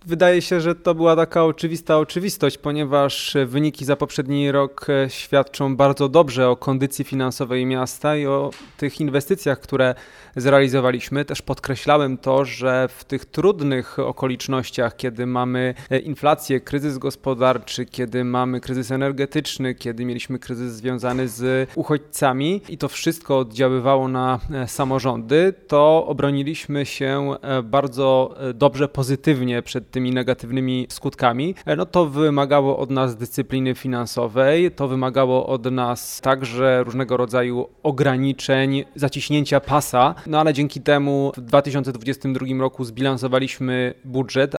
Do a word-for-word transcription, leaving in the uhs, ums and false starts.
Wydaje się, że to była taka oczywista oczywistość, ponieważ wyniki za poprzedni rok świadczą bardzo dobrze o kondycji finansowej miasta i o tych inwestycjach, które zrealizowaliśmy. Też podkreślałem to, że w tych trudnych okolicznościach, kiedy mamy inflację, kryzys gospodarczy, kiedy mamy kryzys energetyczny, kiedy mieliśmy kryzys związany z uchodźcami i to wszystko oddziaływało na samorządy, to obroniliśmy się bardzo dobrze, pozytywnie przed tymi negatywnymi skutkami. No to wymagało od nas dyscypliny finansowej, to wymagało od nas także różnego rodzaju ograniczeń, zaciśnięcia pasa, no ale dzięki temu w dwa tysiące dwudziestym drugim roku zbilansowaliśmy budżet,